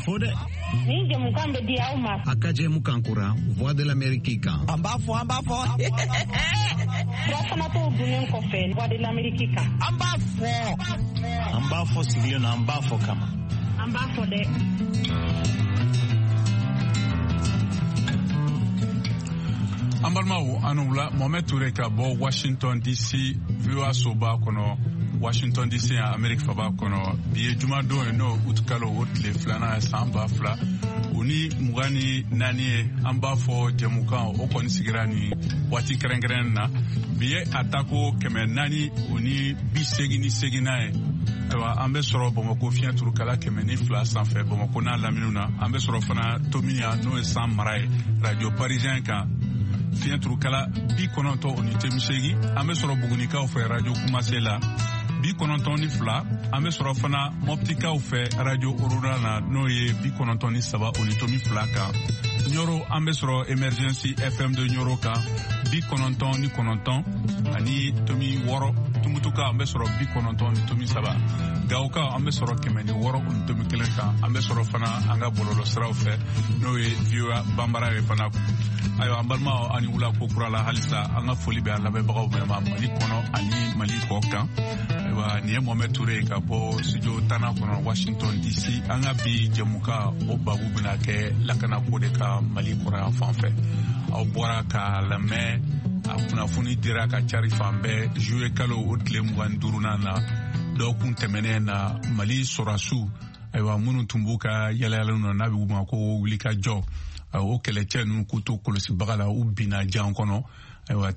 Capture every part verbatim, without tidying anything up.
fo dɛ. Ni jamukan bɛ di aw ma. A ka jɛmukan kura Voix de l'Amérique kan. An b'a fɔ, an b'a fɔ. Furafana t'o dunnen kɔfɛ Voix de l'Amérique kan. An b'a fɔ. An b'a fɔ sigilen na, an b'a fɔ kama. An b'a fɔ dɛ. An balimaw an wula Mohamed Touré ka bɔ Washington D C V O A soba kɔnɔ Washington D C ya Amerique faba kɔnɔ bi ye jumadon ye n'o août kalo o tile filanan ye san ba fila o ni mugan ni naani ye an b'a fɔ jɛmukan o kɔni sigira ni waati kɛrɛnkɛrɛnnen na bi ye a tako kɛmɛ naani o ni bi segin ni seginna ye ayiwa an bɛ sɔrɔ Bamakɔ fiɲɛ turukala kɛmɛ ni fila sanfɛ Bamakɔ n'a laminiw na an bɛ sɔrɔ fana Tomini yan n'o ye san mara ye radio parisien kan fiɲɛ turukala bi kɔnɔntɔn o ni temi seegin an bɛ sɔrɔ Bugunikaw fɛ radio Kumase la bi kɔnɔntɔn ni fila an bɛ sɔrɔ fana Moptikaw fɛ radio Orora na n'o ye bi kɔnɔntɔn ni saba o ni tomi fila kan Nioro an bɛ sɔrɔ Emergency F M de Nioro kan bi kɔnɔntɔn ni kɔnɔntɔn ani tomi wɔɔrɔ Tumutuka an bɛ sɔrɔ bi kɔnɔntɔn ni tomi saba Gawoka an bɛ sɔrɔ kɛmɛ ni wɔɔrɔ o ni tomi kelen kan an bɛ sɔrɔ fana an ka bɔlɔlɔ siraw fɛ n'o ye V O A Banbara ye fana ayiwa an balimaw ani wula ko kura la halisa an ka foli bɛ an lamɛnbagaw bɛɛ ma Mali kɔnɔ ani Mali kɔ kan ayiwa nin ye Mohamed Touré ka bɔ studio tanna kɔnɔ Washington D C an ka bi jɛmukan o babu bɛna kɛ lakanako de ka Mali kɔrɔ yan fan fɛ aw bɔra ka lamɛn a kunnafoni dira ka cari fan bɛɛ juillet kalo o tile mugan ni duurunan na dɔgɔkun tɛmɛnen na Mali sɔrɔdasiw ayiwa minnu tun b'u ka yalayalaw na n'a bɛ u ma ko wulikajɔ o kɛlɛcɛ ninnu k'u to kɔlɔsibaga la u binna jan kɔnɔ ayiwa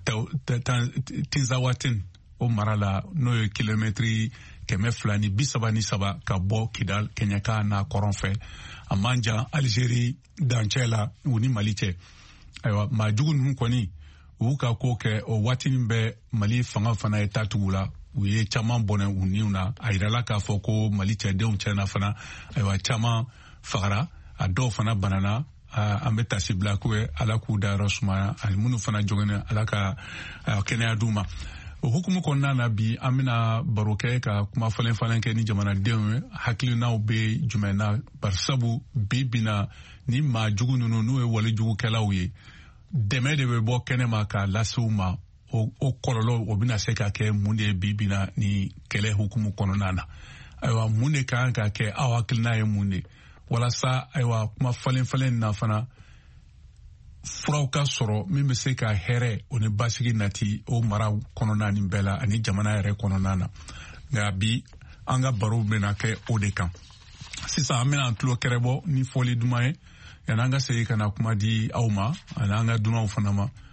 Tinzawatin o mara la n'o ye kilomɛtiri kɛmɛ fila ni bi saba ni saba ka bɔ Kidal Kɛɲɛka n'a kɔrɔn fɛ a man jan Algérie dancɛ la u ni Mali cɛ ayiwa maajugu ninnu kɔni u ka ko kɛ o waati min bɛ Mali fanga fana ye taatugu la u ye caman bɔnɛ u niw na a yirala k'a fɔ ko Mali cɛdenw cɛna fana ayiwa caman fagara a dɔw fana banana an bɛ tasi bila k'u ye ala k'u dayɔrɔ sumaya ani minnu fana jɔgɛnɛ ala ka kɛnɛya d'u ma o hukumu kɔnɔna na bi an bɛna baro kɛ ka kuma falen falen kɛ ni jamanadenw ye hakilinaw bɛ jumɛn na barisabu bi bina ni maa jugu ninnu n'u ye walijugukɛlaw ye dɛmɛ de bɛ bɔ kɛnɛma ka lase u ma o kɔlɔlɔ o bɛna se ka kɛ mun de ye bi bina ni kɛlɛ hukumu kɔnɔna na ayiwa mun de kan ka kɛ aw hakilina ye mun de walasa ayiwa kuma falen falen na fana furaw ka sɔrɔ min bɛ se ka hɛrɛ o ni basigi nati o mara kɔnɔna nin bɛɛ la ani jamana yɛrɛ kɔnɔna na nka bi an ka baro bɛna kɛ o de kan sisan an bɛna an tulo kɛrɛbɔ ni fɔli duman ye yanni an ka segin ka na kuma di aw ma ani an ka dunanw fana ma